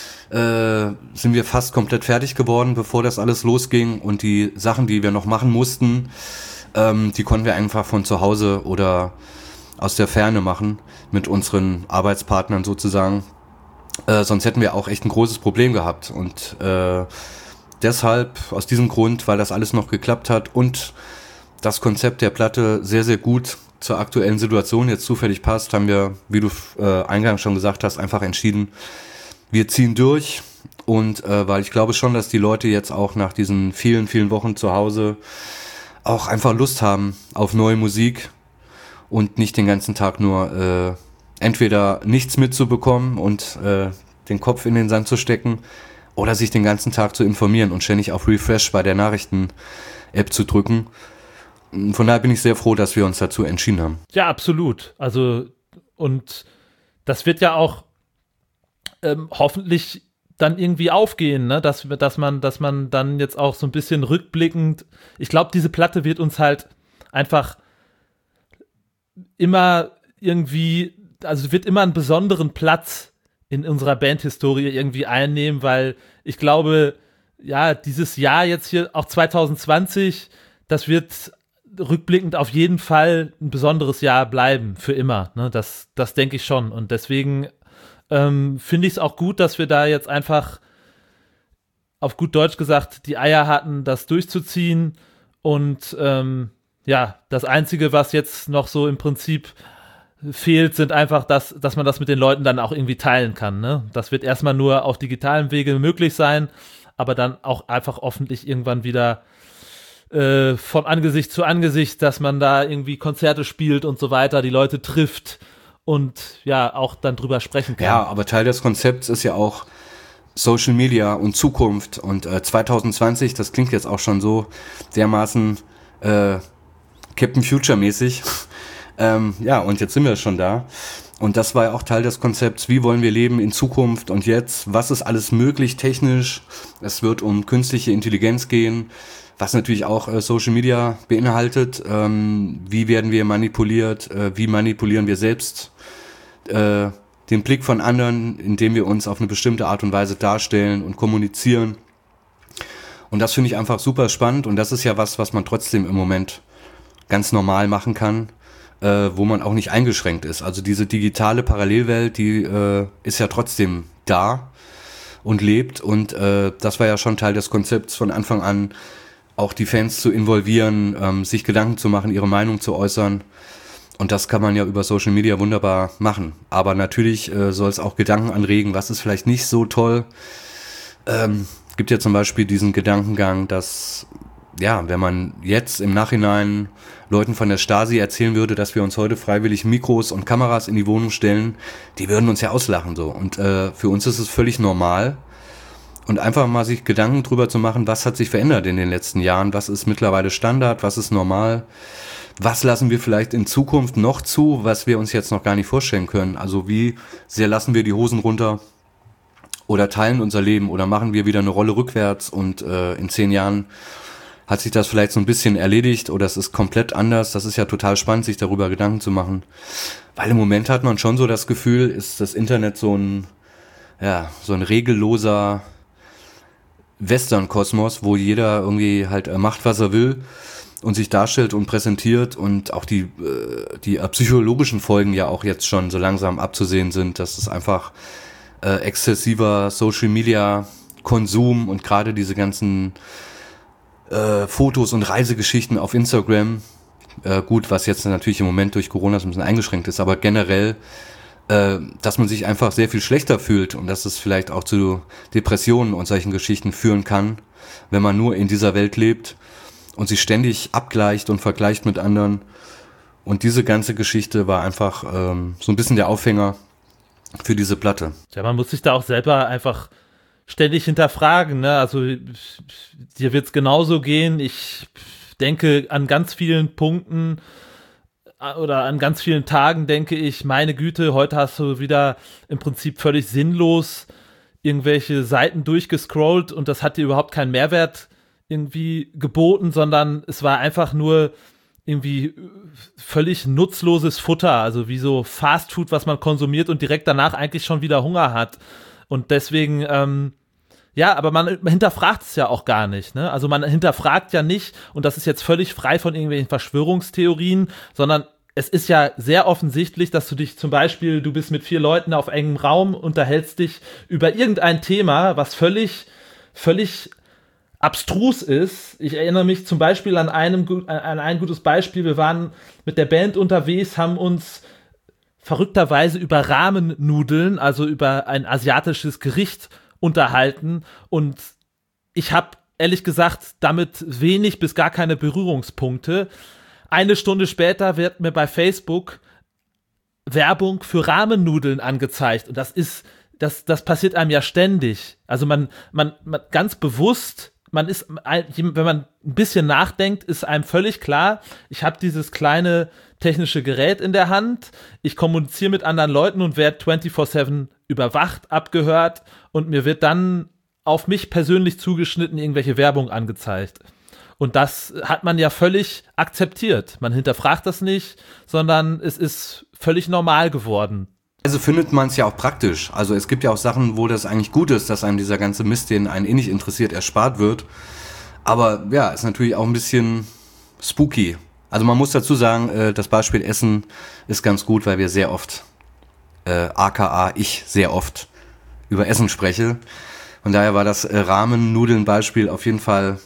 sind wir fast komplett fertig geworden, bevor das alles losging. Und die Sachen, die wir noch machen mussten, die konnten wir einfach von zu Hause oder aus der Ferne machen, mit unseren Arbeitspartnern sozusagen. Sonst hätten wir auch echt ein großes Problem gehabt. Und deshalb, aus diesem Grund, weil das alles noch geklappt hat und das Konzept der Platte sehr, sehr gut zur aktuellen Situation jetzt zufällig passt, haben wir, wie du eingangs schon gesagt hast, einfach entschieden, wir ziehen durch. Und weil ich glaube schon, dass die Leute jetzt auch nach diesen vielen, vielen Wochen zu Hause auch einfach Lust haben auf neue Musik und nicht den ganzen Tag nur entweder nichts mitzubekommen und den Kopf in den Sand zu stecken oder sich den ganzen Tag zu informieren und ständig auf Refresh bei der Nachrichten-App zu drücken. Von daher bin ich sehr froh, dass wir uns dazu entschieden haben. Ja, absolut. Also, und das wird ja auch hoffentlich dann irgendwie aufgehen, ne? Dass man dann jetzt auch so ein bisschen rückblickend, ich glaube, diese Platte wird uns halt einfach immer irgendwie, also wird immer einen besonderen Platz in unserer Bandhistorie irgendwie einnehmen, weil ich glaube, ja, dieses Jahr jetzt hier, auch 2020, das wird rückblickend auf jeden Fall ein besonderes Jahr bleiben, für immer, ne? Das denke ich schon und deswegen finde ich es auch gut, dass wir da jetzt einfach auf gut Deutsch gesagt die Eier hatten, das durchzuziehen und das Einzige, was jetzt noch so im Prinzip fehlt, sind einfach, dass man das mit den Leuten dann auch irgendwie teilen kann, ne? Das wird erstmal nur auf digitalem Wege möglich sein, aber dann auch einfach hoffentlich irgendwann wieder von Angesicht zu Angesicht, dass man da irgendwie Konzerte spielt und so weiter, die Leute trifft und ja, auch dann drüber sprechen kann. Ja, aber Teil des Konzepts ist ja auch Social Media und Zukunft und 2020, das klingt jetzt auch schon so dermaßen Captain Future mäßig. Ja, und jetzt sind wir schon da. Und das war ja auch Teil des Konzepts, wie wollen wir leben in Zukunft und jetzt, was ist alles möglich technisch? Es wird um künstliche Intelligenz gehen, was natürlich auch Social Media beinhaltet. Wie werden wir manipuliert? Wie manipulieren wir selbst den Blick von anderen, indem wir uns auf eine bestimmte Art und Weise darstellen und kommunizieren? Und das finde ich einfach super spannend und das ist ja was man trotzdem im Moment ganz normal machen kann, wo man auch nicht eingeschränkt ist. Also diese digitale Parallelwelt, die ist ja trotzdem da und lebt und das war ja schon Teil des Konzepts von Anfang an, auch die Fans zu involvieren, sich Gedanken zu machen, ihre Meinung zu äußern. Und das kann man ja über Social Media wunderbar machen. Aber natürlich soll es auch Gedanken anregen, was ist vielleicht nicht so toll. Gibt ja zum Beispiel diesen Gedankengang, dass, ja, wenn man jetzt im Nachhinein Leuten von der Stasi erzählen würde, dass wir uns heute freiwillig Mikros und Kameras in die Wohnung stellen, die würden uns ja auslachen so. Und für uns ist es völlig normal. Und einfach mal sich Gedanken drüber zu machen, was hat sich verändert in den letzten Jahren, was ist mittlerweile Standard, was ist normal, was lassen wir vielleicht in Zukunft noch zu, was wir uns jetzt noch gar nicht vorstellen können. Also wie sehr lassen wir die Hosen runter oder teilen unser Leben oder machen wir wieder eine Rolle rückwärts und in 10 Jahren hat sich das vielleicht so ein bisschen erledigt oder es ist komplett anders. Das ist ja total spannend, sich darüber Gedanken zu machen. Weil im Moment hat man schon so das Gefühl, ist das Internet so ein regelloser Western-Kosmos, wo jeder irgendwie halt macht, was er will und sich darstellt und präsentiert und auch die psychologischen Folgen ja auch jetzt schon so langsam abzusehen sind, dass es einfach exzessiver Social-Media-Konsum und gerade diese ganzen Fotos und Reisegeschichten auf Instagram, gut, was jetzt natürlich im Moment durch Corona so ein bisschen eingeschränkt ist, aber generell dass man sich einfach sehr viel schlechter fühlt und dass es vielleicht auch zu Depressionen und solchen Geschichten führen kann, wenn man nur in dieser Welt lebt und sich ständig abgleicht und vergleicht mit anderen. Und diese ganze Geschichte war einfach so ein bisschen der Aufhänger für diese Platte. Ja, man muss sich da auch selber einfach ständig hinterfragen, ne? Also dir wird es genauso gehen. Ich denke an ganz vielen Punkten oder an ganz vielen Tagen denke ich, meine Güte, heute hast du wieder im Prinzip völlig sinnlos irgendwelche Seiten durchgescrollt und das hat dir überhaupt keinen Mehrwert irgendwie geboten, sondern es war einfach nur irgendwie völlig nutzloses Futter, also wie so Fastfood, was man konsumiert und direkt danach eigentlich schon wieder Hunger hat. Und deswegen, ja, aber man hinterfragt es ja auch gar nicht, ne? Also man hinterfragt ja nicht, und das ist jetzt völlig frei von irgendwelchen Verschwörungstheorien, sondern es ist ja sehr offensichtlich, dass du dich zum Beispiel, du bist mit 4 Leuten auf engem Raum, unterhältst dich über irgendein Thema, was völlig abstrus ist. Ich erinnere mich zum Beispiel an ein gutes Beispiel. Wir waren mit der Band unterwegs, haben uns verrückterweise über Ramen-Nudeln, also über ein asiatisches Gericht unterhalten und ich habe ehrlich gesagt damit wenig bis gar keine Berührungspunkte. Eine Stunde später wird mir bei Facebook Werbung für Ramen-Nudeln angezeigt und das passiert einem ja ständig. Also man ganz bewusst, wenn man ein bisschen nachdenkt, ist einem völlig klar, ich habe dieses kleine technische Gerät in der Hand, ich kommuniziere mit anderen Leuten und werde 24/7 überwacht, abgehört und mir wird dann auf mich persönlich zugeschnitten irgendwelche Werbung angezeigt. Und das hat man ja völlig akzeptiert. Man hinterfragt das nicht, sondern es ist völlig normal geworden. Also findet man es ja auch praktisch. Also es gibt ja auch Sachen, wo das eigentlich gut ist, dass einem dieser ganze Mist, den einen eh nicht interessiert, erspart wird. Aber ja, ist natürlich auch ein bisschen spooky. Also man muss dazu sagen, das Beispiel Essen ist ganz gut, weil wir sehr oft, aka ich sehr oft, über Essen spreche. Von daher war das Ramen-Nudeln-Beispiel auf jeden Fall,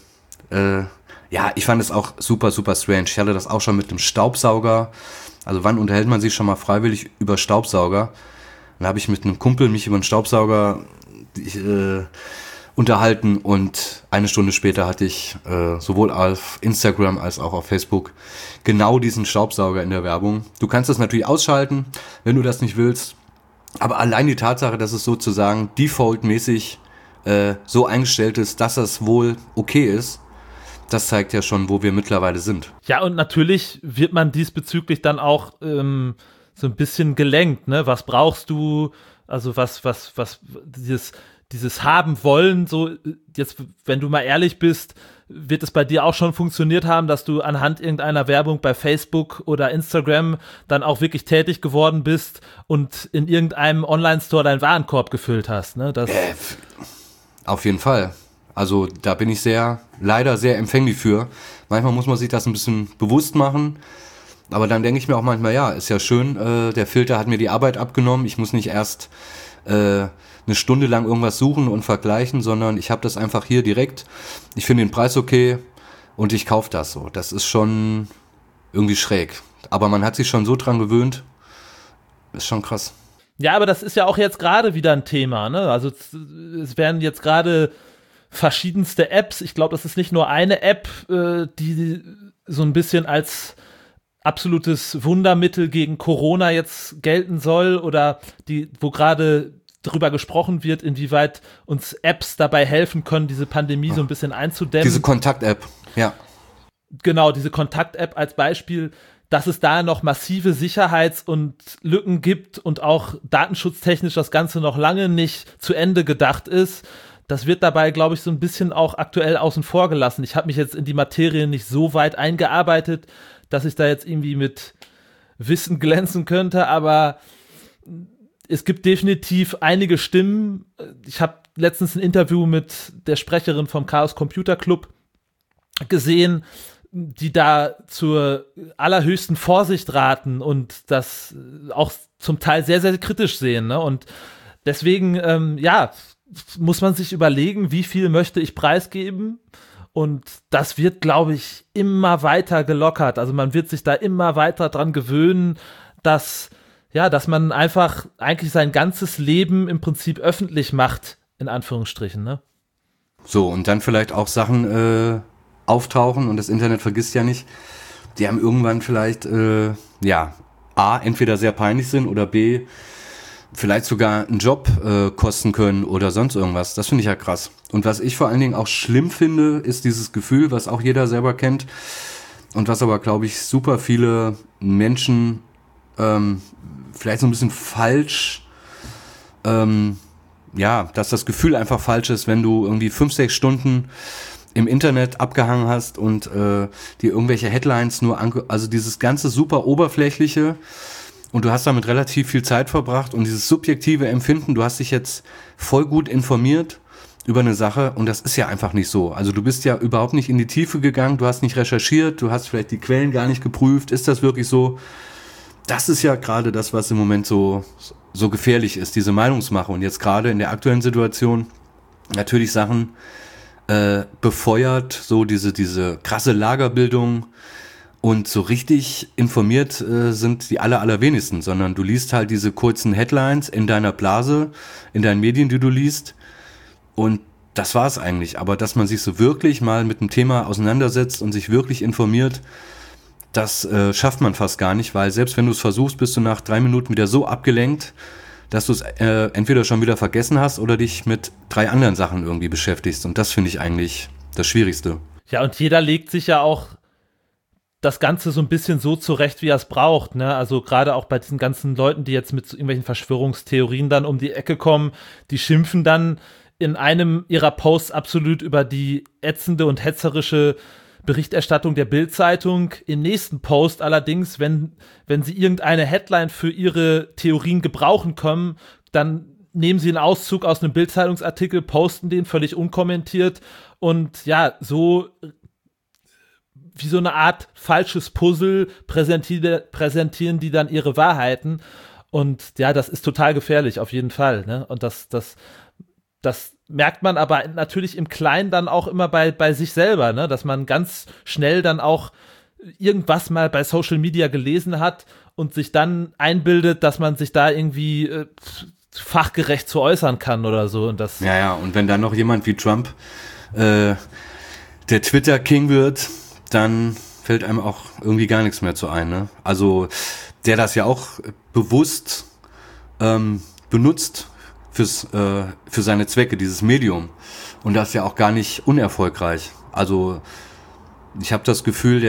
ja, ich fand es auch super, super strange. Ich hatte das auch schon mit einem Staubsauger. Also wann unterhält man sich schon mal freiwillig über Staubsauger? Dann habe ich mit einem Kumpel mich über einen Staubsauger unterhalten und eine Stunde später hatte ich sowohl auf Instagram als auch auf Facebook genau diesen Staubsauger in der Werbung. Du kannst das natürlich ausschalten, wenn du das nicht willst, aber allein die Tatsache, dass es sozusagen defaultmäßig so eingestellt ist, dass das wohl okay ist, das zeigt ja schon, wo wir mittlerweile sind. Ja, und natürlich wird man diesbezüglich dann auch so ein bisschen gelenkt, ne? Was brauchst du? Also was dieses haben wollen, so jetzt, wenn du mal ehrlich bist, wird es bei dir auch schon funktioniert haben, dass du anhand irgendeiner Werbung bei Facebook oder Instagram dann auch wirklich tätig geworden bist und in irgendeinem Online-Store deinen Warenkorb gefüllt hast, ne? Auf jeden Fall. Also da bin ich leider sehr empfänglich für. Manchmal muss man sich das ein bisschen bewusst machen. Aber dann denke ich mir auch manchmal, ja, ist ja schön, der Filter hat mir die Arbeit abgenommen. Ich muss nicht erst eine Stunde lang irgendwas suchen und vergleichen, sondern ich habe das einfach hier direkt. Ich finde den Preis okay und ich kaufe das so. Das ist schon irgendwie schräg. Aber man hat sich schon so dran gewöhnt. Ist schon krass. Ja, aber das ist ja auch jetzt gerade wieder ein Thema, ne? Also es werden jetzt gerade verschiedenste Apps, ich glaube, das ist nicht nur eine App, die so ein bisschen als absolutes Wundermittel gegen Corona jetzt gelten soll oder wo gerade darüber gesprochen wird, inwieweit uns Apps dabei helfen können, diese Pandemie so ein bisschen einzudämmen. Diese Kontakt-App, ja. Genau, diese Kontakt-App als Beispiel, dass es da noch massive Sicherheits- und Lücken gibt und auch datenschutztechnisch das Ganze noch lange nicht zu Ende gedacht ist. Das wird dabei, glaube ich, so ein bisschen auch aktuell außen vor gelassen. Ich habe mich jetzt in die Materie nicht so weit eingearbeitet, dass ich da jetzt irgendwie mit Wissen glänzen könnte, aber es gibt definitiv einige Stimmen. Ich habe letztens ein Interview mit der Sprecherin vom Chaos Computer Club gesehen, die da zur allerhöchsten Vorsicht raten und das auch zum Teil sehr, sehr kritisch sehen, ne? Und deswegen, muss man sich überlegen, wie viel möchte ich preisgeben? Und das wird, glaube ich, immer weiter gelockert. Also man wird sich da immer weiter dran gewöhnen, dass man einfach eigentlich sein ganzes Leben im Prinzip öffentlich macht, in Anführungsstrichen, ne? So, und dann vielleicht auch Sachen auftauchen und das Internet vergisst ja nicht. Die haben irgendwann vielleicht, A, entweder sehr peinlich sind oder B, vielleicht sogar einen Job kosten können oder sonst irgendwas. Das finde ich ja krass. Und was ich vor allen Dingen auch schlimm finde, ist dieses Gefühl, was auch jeder selber kennt und was aber, glaube ich, super viele Menschen vielleicht so ein bisschen falsch, dass das Gefühl einfach falsch ist, wenn du irgendwie 5-6 Stunden im Internet abgehangen hast und dir irgendwelche Headlines also dieses ganze super oberflächliche. Und du hast damit relativ viel Zeit verbracht und dieses subjektive Empfinden, du hast dich jetzt voll gut informiert über eine Sache und das ist ja einfach nicht so. Also du bist ja überhaupt nicht in die Tiefe gegangen, du hast nicht recherchiert, du hast vielleicht die Quellen gar nicht geprüft, ist das wirklich so? Das ist ja gerade das, was im Moment so gefährlich ist, diese Meinungsmache. Und jetzt gerade in der aktuellen Situation natürlich Sachen befeuert, so diese krasse Lagerbildung. Und so richtig informiert sind die allerwenigsten, sondern du liest halt diese kurzen Headlines in deiner Blase, in deinen Medien, die du liest. Und das war's eigentlich. Aber dass man sich so wirklich mal mit dem Thema auseinandersetzt und sich wirklich informiert, das schafft man fast gar nicht, weil selbst wenn du es versuchst, bist du nach 3 Minuten wieder so abgelenkt, dass du es entweder schon wieder vergessen hast oder dich mit 3 anderen Sachen irgendwie beschäftigst. Und das finde ich eigentlich das Schwierigste. Ja, und jeder legt sich ja auch das Ganze so ein bisschen so zurecht, wie er es braucht, ne? Also gerade auch bei diesen ganzen Leuten, die jetzt mit so irgendwelchen Verschwörungstheorien dann um die Ecke kommen, die schimpfen dann in einem ihrer Posts absolut über die ätzende und hetzerische Berichterstattung der Bild-Zeitung. Im nächsten Post allerdings, wenn sie irgendeine Headline für ihre Theorien gebrauchen können, dann nehmen sie einen Auszug aus einem Bild-Zeitungsartikel, posten den völlig unkommentiert und ja, so wie so eine Art falsches Puzzle präsentieren die dann ihre Wahrheiten. Und ja, das ist total gefährlich, auf jeden Fall, ne? Und das merkt man aber natürlich im Kleinen dann auch immer bei sich selber, ne? Dass man ganz schnell dann auch irgendwas mal bei Social Media gelesen hat und sich dann einbildet, dass man sich da irgendwie fachgerecht zu äußern kann oder so. Und das Ja, und wenn dann noch jemand wie Trump der Twitter-King wird, dann fällt einem auch irgendwie gar nichts mehr zu ein. Ne? Also der das ja auch bewusst benutzt für seine Zwecke, dieses Medium. Und das ja auch gar nicht unerfolgreich. Also ich habe das Gefühl,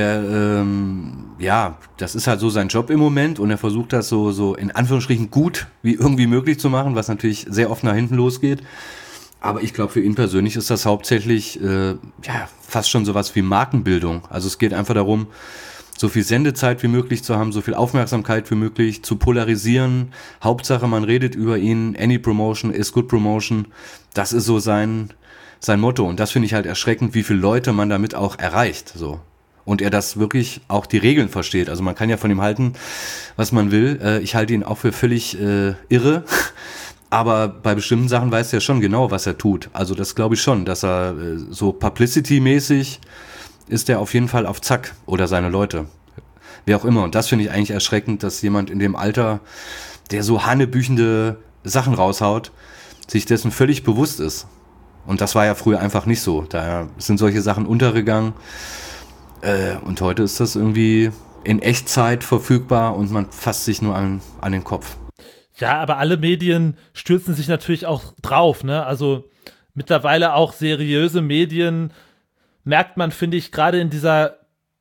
das ist halt so sein Job im Moment und er versucht das so in Anführungsstrichen gut wie irgendwie möglich zu machen, was natürlich sehr oft nach hinten losgeht. Aber ich glaube, für ihn persönlich ist das hauptsächlich fast schon sowas wie Markenbildung. Also es geht einfach darum, so viel Sendezeit wie möglich zu haben, so viel Aufmerksamkeit wie möglich, zu polarisieren. Hauptsache, man redet über ihn. Any promotion is good promotion. Das ist so sein Motto. Und das finde ich halt erschreckend, wie viele Leute man damit auch erreicht. So. Und er das wirklich auch die Regeln versteht. Also man kann ja von ihm halten, was man will. Ich halte ihn auch für völlig irre. Aber bei bestimmten Sachen weiß er schon genau, was er tut. Also das glaube ich schon, dass er so Publicity-mäßig ist er auf jeden Fall auf Zack. Oder seine Leute. Wer auch immer. Und das finde ich eigentlich erschreckend, dass jemand in dem Alter, der so hanebüchende Sachen raushaut, sich dessen völlig bewusst ist. Und das war ja früher einfach nicht so. Da sind solche Sachen untergegangen. Und heute ist das irgendwie in Echtzeit verfügbar und man fasst sich nur an den Kopf. Ja, aber alle Medien stürzen sich natürlich auch drauf, ne? Also mittlerweile auch seriöse Medien merkt man, finde ich, gerade in dieser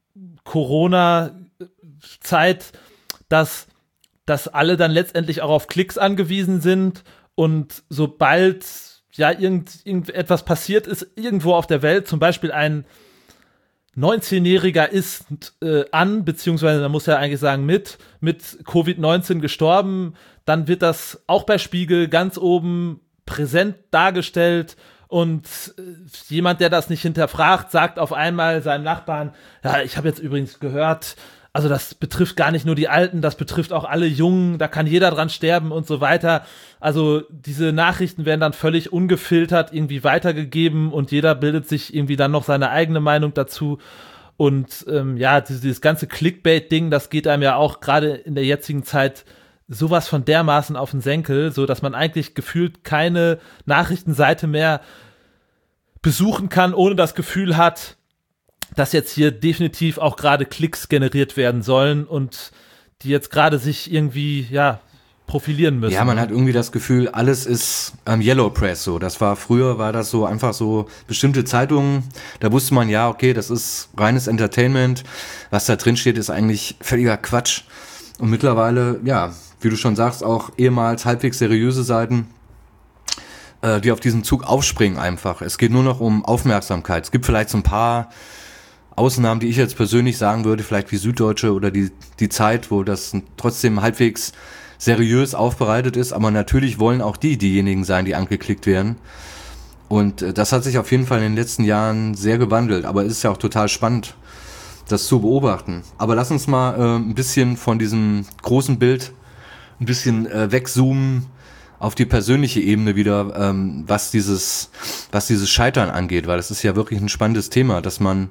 Corona-Zeit, dass alle dann letztendlich auch auf Klicks angewiesen sind und sobald ja irgendetwas passiert ist irgendwo auf der Welt, zum Beispiel ein 19-Jähriger ist beziehungsweise man muss ja eigentlich sagen mit Covid-19 gestorben, dann wird das auch bei Spiegel ganz oben präsent dargestellt und jemand, der das nicht hinterfragt, sagt auf einmal seinem Nachbarn, ja, ich habe jetzt übrigens gehört, also das betrifft gar nicht nur die Alten, das betrifft auch alle Jungen, da kann jeder dran sterben und so weiter. Also diese Nachrichten werden dann völlig ungefiltert irgendwie weitergegeben und jeder bildet sich irgendwie dann noch seine eigene Meinung dazu. Und dieses ganze Clickbait-Ding, das geht einem ja auch gerade in der jetzigen Zeit sowas von dermaßen auf den Senkel, so dass man eigentlich gefühlt keine Nachrichtenseite mehr besuchen kann, ohne das Gefühl hat, dass jetzt hier definitiv auch gerade Klicks generiert werden sollen und die jetzt gerade sich irgendwie, profilieren müssen. Ja, man hat irgendwie das Gefühl, alles ist Yellow Press so. Früher war das so einfach so bestimmte Zeitungen, da wusste man, ja, okay, das ist reines Entertainment. Was da drin steht, ist eigentlich völliger Quatsch. Und mittlerweile, ja, wie du schon sagst, auch ehemals halbwegs seriöse Seiten, die auf diesen Zug aufspringen einfach. Es geht nur noch um Aufmerksamkeit. Es gibt vielleicht so ein paar Ausnahmen, die ich jetzt persönlich sagen würde, vielleicht wie Süddeutsche oder die Zeit, wo das trotzdem halbwegs seriös aufbereitet ist, aber natürlich wollen auch diejenigen sein, die angeklickt werden. Und das hat sich auf jeden Fall in den letzten Jahren sehr gewandelt, aber es ist ja auch total spannend, das zu beobachten. Aber lass uns mal ein bisschen von diesem großen Bild ein bisschen wegzoomen auf die persönliche Ebene wieder, was dieses Scheitern angeht, weil das ist ja wirklich ein spannendes Thema, dass man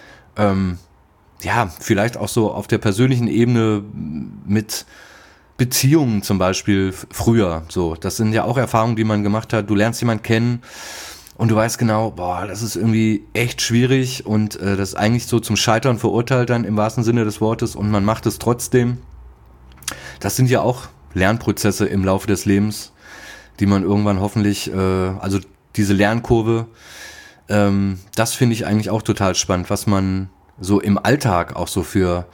vielleicht auch so auf der persönlichen Ebene mit Beziehungen zum Beispiel früher, so, das sind ja auch Erfahrungen, die man gemacht hat, du lernst jemanden kennen und du weißt genau, das ist irgendwie echt schwierig und das ist eigentlich so zum Scheitern verurteilt dann im wahrsten Sinne des Wortes und man macht es trotzdem. Das sind ja auch Lernprozesse im Laufe des Lebens, die man irgendwann hoffentlich, also diese Lernkurve, das finde ich eigentlich auch total spannend, was man so im Alltag auch so für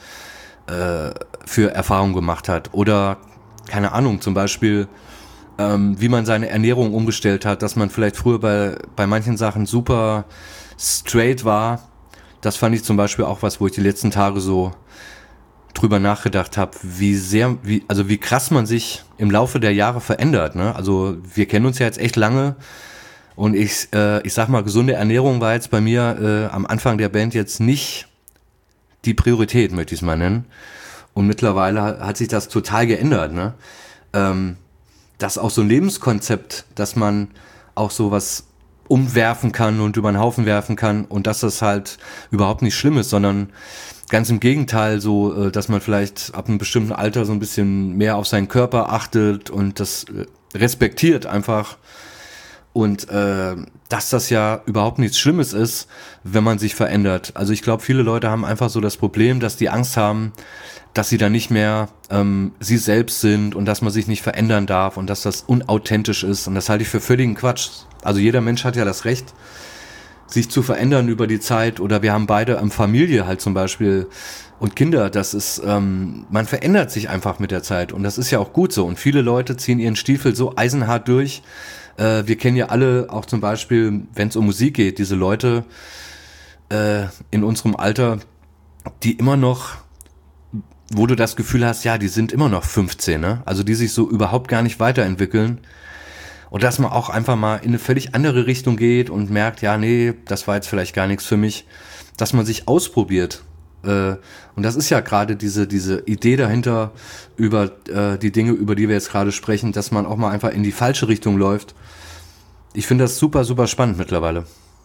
Erfahrungen gemacht hat. Oder, keine Ahnung, zum Beispiel, wie man seine Ernährung umgestellt hat, dass man vielleicht früher bei manchen Sachen super straight war. Das fand ich zum Beispiel auch was, wo ich die letzten Tage so drüber nachgedacht habe, wie krass man sich im Laufe der Jahre verändert. Ne? Also wir kennen uns ja jetzt echt lange. Und ich sag mal, gesunde Ernährung war jetzt bei mir am Anfang der Band jetzt nicht die Priorität, möchte ich es mal nennen. Und mittlerweile hat sich das total geändert. Ne? Das auch so ein Lebenskonzept, dass man auch so was umwerfen kann und über den Haufen werfen kann und dass das halt überhaupt nicht schlimm ist, sondern ganz im Gegenteil so, dass man vielleicht ab einem bestimmten Alter so ein bisschen mehr auf seinen Körper achtet und das respektiert einfach und dass das ja überhaupt nichts Schlimmes ist, wenn man sich verändert. Also ich glaube, viele Leute haben einfach so das Problem, dass die Angst haben, dass sie dann nicht mehr sie selbst sind und dass man sich nicht verändern darf und dass das unauthentisch ist und das halte ich für völligen Quatsch. Also jeder Mensch hat ja das Recht, sich zu verändern über die Zeit oder wir haben beide Familie halt zum Beispiel und Kinder, das ist, man verändert sich einfach mit der Zeit und das ist ja auch gut so und viele Leute ziehen ihren Stiefel so eisenhart durch. Wir kennen ja alle auch zum Beispiel, wenn es um Musik geht, diese Leute in unserem Alter, die immer noch, wo du das Gefühl hast, ja, die sind immer noch 15, ne? Also die sich so überhaupt gar nicht weiterentwickeln. Und dass man auch einfach mal in eine völlig andere Richtung geht und merkt, ja, nee, das war jetzt vielleicht gar nichts für mich, dass man sich ausprobiert. Und das ist ja gerade diese Idee dahinter über die Dinge, über die wir jetzt gerade sprechen, dass man auch mal einfach in die falsche Richtung läuft. Ich finde das super, super spannend mittlerweile.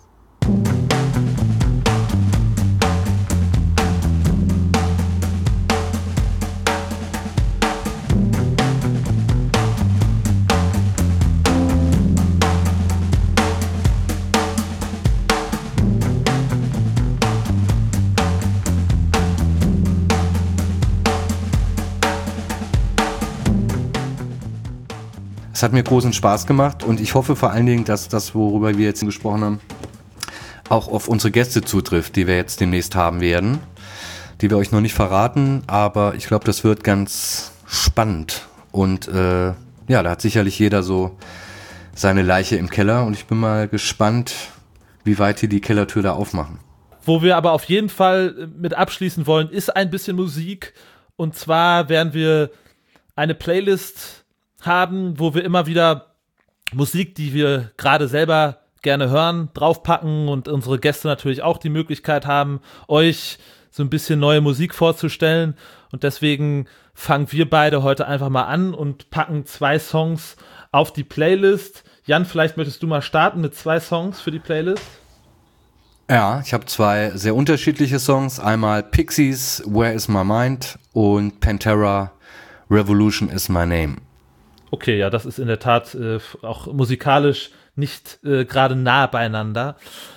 Es hat mir großen Spaß gemacht und ich hoffe vor allen Dingen, dass das, worüber wir jetzt gesprochen haben, auch auf unsere Gäste zutrifft, die wir jetzt demnächst haben werden, die wir euch noch nicht verraten, aber ich glaube, das wird ganz spannend und ja, da hat sicherlich jeder so seine Leiche im Keller und ich bin mal gespannt, wie weit die Kellertür da aufmachen. Wo wir aber auf jeden Fall mit abschließen wollen, ist ein bisschen Musik und zwar werden wir eine Playlist haben, wo wir immer wieder Musik, die wir gerade selber gerne hören, draufpacken und unsere Gäste natürlich auch die Möglichkeit haben, euch so ein bisschen neue Musik vorzustellen und deswegen fangen wir beide heute einfach mal an und packen 2 Songs auf die Playlist. Jan, vielleicht möchtest du mal starten mit 2 Songs für die Playlist? Ja, ich habe 2 sehr unterschiedliche Songs, einmal Pixies, Where is My Mind und Pantera, Revolution is My Name. Okay, ja, das ist in der Tat auch musikalisch nicht gerade nah beieinander.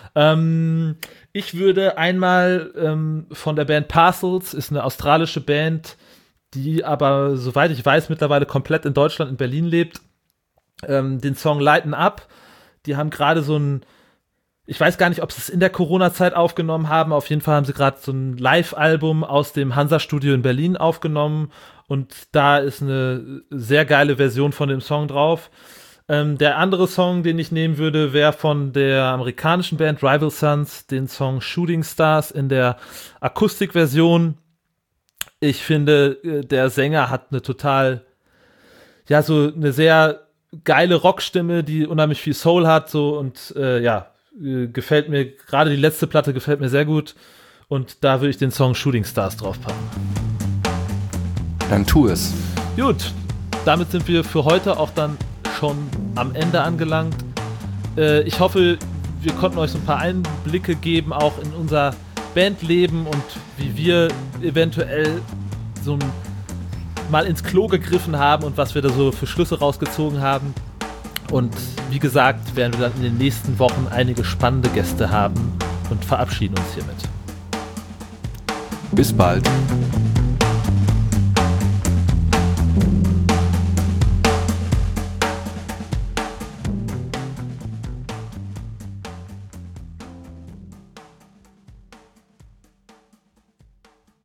Ich würde einmal von der Band Parcels, ist eine australische Band, die aber, soweit ich weiß, mittlerweile komplett in Deutschland, in Berlin lebt, den Song Lighten Up. Die haben gerade so ein, ich weiß gar nicht, ob sie es in der Corona-Zeit aufgenommen haben, auf jeden Fall haben sie gerade so ein Live-Album aus dem Hansa-Studio in Berlin aufgenommen und da ist eine sehr geile Version von dem Song drauf. Der andere Song, den ich nehmen würde, wäre von der amerikanischen Band Rival Sons, den Song Shooting Stars in der Akustikversion. Ich finde, der Sänger hat eine total, ja, so eine sehr geile Rockstimme, die unheimlich viel Soul hat, so und gefällt mir, gerade die letzte Platte gefällt mir sehr gut und da würde ich den Song Shooting Stars draufpacken. Dann tu es. Gut, damit sind wir für heute auch dann schon am Ende angelangt. Ich hoffe, wir konnten euch so ein paar Einblicke geben, auch in unser Bandleben und wie wir eventuell so mal ins Klo gegriffen haben und was wir da so für Schlüsse rausgezogen haben. Und wie gesagt, werden wir dann in den nächsten Wochen einige spannende Gäste haben und verabschieden uns hiermit. Bis bald.